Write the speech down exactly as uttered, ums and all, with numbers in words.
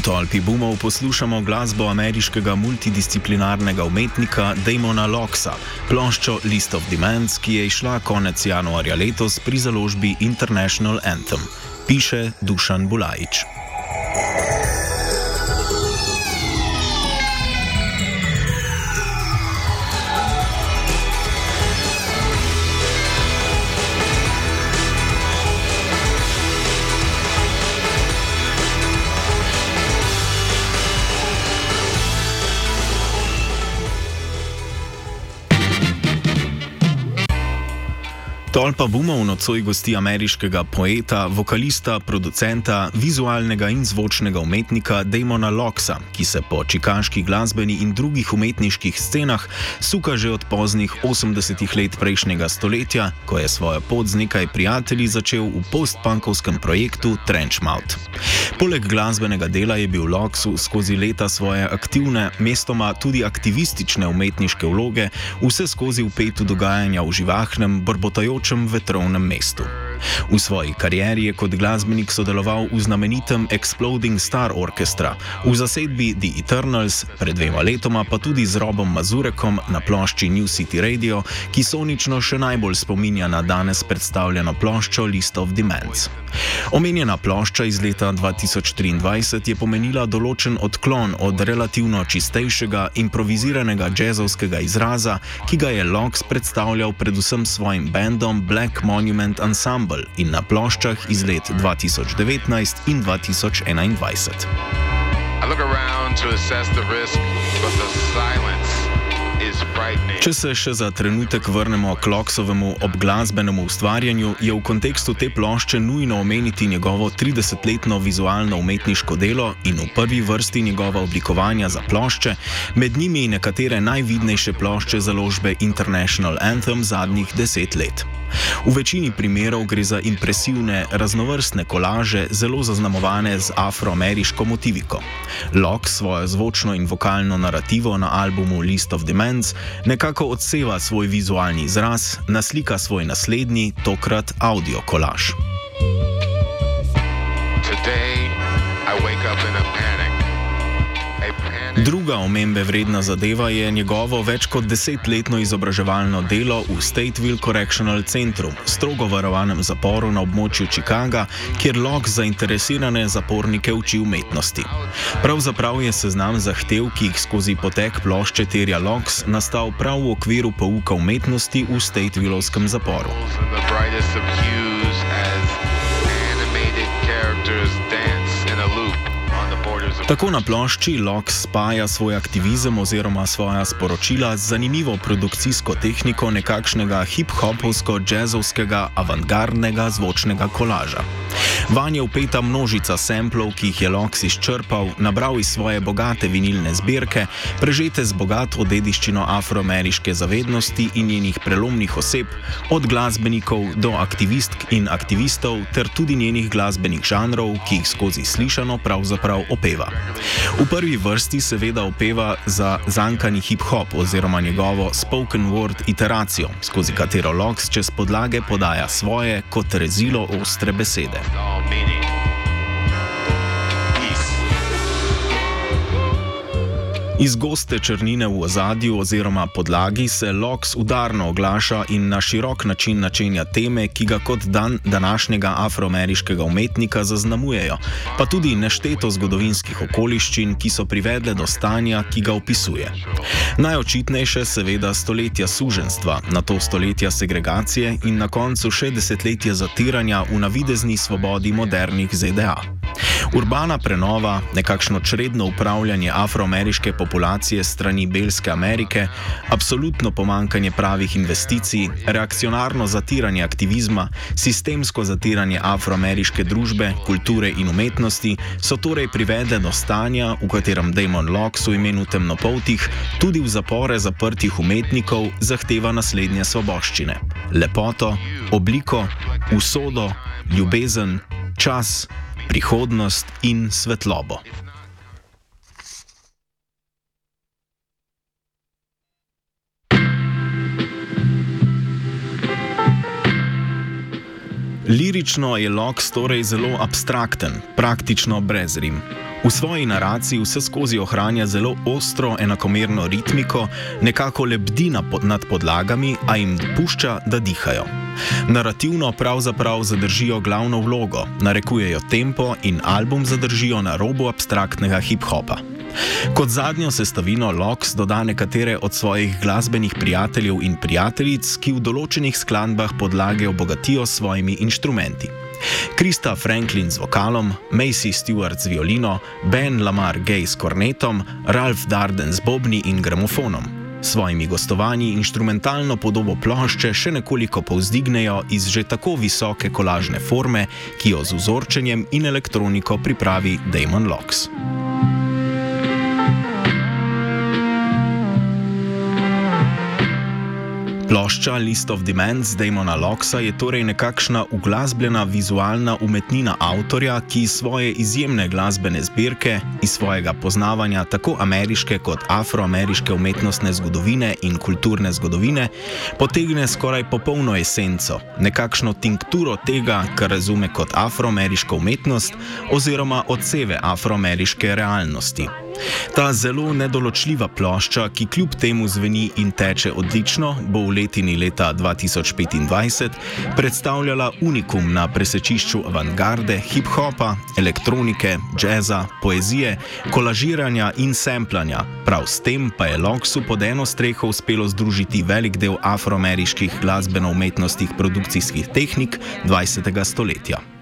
Tolpi boomov poslušamo glasbo ameriškega multidisciplinarnega umetnika Damona Loxa, ploščo List of Demands, ki je izšla konec januarja letos pri založbi International Anthem. Piše Dušan Bulajič. Tolpa boomov nocoj gosti ameriškega poeta, vokalista, producenta, vizualnega in zvočnega umetnika Damona Loxa, ki se po čikaški glasbeni in drugih umetniških scenah suka že od poznih osemdesetih let prejšnjega stoletja, ko je svojo pot z nekaj prijatelji začel v postpunkovskem projektu Trenchmouth. Poleg glasbenega dela je bil Loxu skozi leta svoje aktivne, mestoma tudi aktivistične umetniške vloge vse skozi vpet v dogajanja v živahnem, brbotajočem vetrovnem mestu. V svoji karieri je kot glasbenik sodeloval v znamenitem Exploding Star Orchestra, v zasedbi The Eternals, pred dvema letoma pa tudi z Robom Mazurekom na plošči New City Radio, ki sonično še najbolj spominja na danes predstavljeno ploščo List of Demands. Omenjena plošča iz leta dva tisoč triindvajset je pomenila določen odklon od relativno čistejšega, improviziranega džezovskega izraza, ki ga je Lox predstavljal predvsem svojim bandom Black Monument Ensemble in na ploščah iz let dva tisoč devetnajst in dva tisoč enaindvajset. Če se še za trenutek vrnemo k Loxovemu obglasbenemu ustvarjanju, je v kontekstu te plošče nujno omeniti njegovo tridesetletno vizualno umetniško delo in v prvi vrsti njegova oblikovanja za plošče, med njimi nekatere najvidnejše plošče založbe International Anthem zadnjih deset let. V večini primerov gre za impresivne, raznovrstne kolaže, zelo zaznamovane z afroameriško motiviko. Lox svojo zvočno in vokalno narativo na albumu List of Demands nekako odseva svoj vizualni izraz, naslika svoj naslednji, tokrat audio kolaž. Druga omembe vredna zadeva je njegovo več kot desetletno izobraževalno delo v Stateville Correctional Centru, strogo varovanem zaporu na območju Chicaga, kjer Lox zainteresirane zapornike uči umetnosti. Pravzaprav je seznam zahtev, ki jih skozi potek plošče terja Lox, nastal prav v okviru pouka umetnosti v Statevillskem zaporu. Tako na plošči Lox spaja svoj aktivizem oziroma svoja sporočila z zanimivo produkcijsko tehniko nekakšnega hip-hopovsko-džezovskega avantgardnega zvočnega kolaža. Vanj je vpeta množica samplov, ki jih je Lox izčrpal, nabral iz svoje bogate vinilne zbirke, prežete z bogato dediščino afroameriške zavednosti in njenih prelomnih oseb, od glasbenikov do aktivistk in aktivistov ter tudi njenih glasbenih žanrov, ki jih skozi slišano pravzaprav opeva. V prvi vrsti seveda opeva za zankani hip-hop oziroma njegovo spoken word iteracijo, skozi katero Lox čez podlage podaja svoje kot rezilo ostre besede. Iz goste črnine v ozadju oziroma podlagi se Lox udarno oglaša in na širok način načenja teme, ki ga kot dan današnjega afroameriškega umetnika zaznamujejo, pa tudi nešteto zgodovinskih okoliščin, ki so privedle do stanja, ki ga opisuje. Najočitnejše seveda stoletja suženjstva, nato stoletja segregacije in na koncu še desetletje zatiranja v navidezni svobodi modernih Z D A. Urbana prenova, nekakšno čredno upravljanje afroameriške populacije strani belske Amerike, absolutno pomankanje pravih investicij, reakcionarno zatiranje aktivizma, sistemsko zatiranje afroameriške družbe, kulture in umetnosti so torej privedle do stanja, v katerem Damon Lox v imenu temnopoltih, tudi v zapore zaprtih umetnikov, zahteva naslednje svoboščine: lepoto, obliko, usodo, ljubezen, čas, prihodnost in svetlobo. Lirično je Lox torej zelo abstrakten, praktično brez rim. V svoji naraciji vse skozi ohranja zelo ostro, enakomerno ritmiko, nekako lebdi nad podlagami, a jim pušča, da dihajo. Narativno pravzaprav zadržijo glavno vlogo, narekujejo tempo in album zadržijo na robu abstraktnega hip-hopa. Kot zadnjo sestavino Lox doda nekatere od svojih glasbenih prijateljev in prijateljic, ki v določenih skladbah podlage obogatijo s svojimi inštrumenti. Krista Franklin z vokalom, Macy Stewart z violino, Ben Lamar Gay s kornetom, Ralph Darden z bobni in gramofonom. S svojimi gostovanji inštrumentalno podobo plošče še nekoliko povzdignejo iz že tako visoke kolažne forme, ki jo z vzorčenjem in elektroniko pripravi Damon Lox. Plošča List of Demands Damona Loxa je torej nekakšna uglasbljena vizualna umetnina avtorja, ki iz svoje izjemne glasbene zbirke, iz svojega poznavanja tako ameriške kot afroameriške umetnostne zgodovine in kulturne zgodovine, potegne skoraj popolno esenco, nekakšno tinkturo tega, kar razume kot afroameriško umetnost oziroma odseve afroameriške realnosti. Ta zelo nedoločljiva plošča, ki kljub temu zveni in teče odlično, bo v letini leta dva tisoč petindvajset predstavljala unikum na presečišču avantgarde, hip-hopa, elektronike, džeza, poezije, kolažiranja in semplanja. Prav s tem pa je Loxu pod eno streho uspelo združiti velik del afroameriških glasbeno-umetnostnih produkcijskih tehnik dvajsetega stoletja.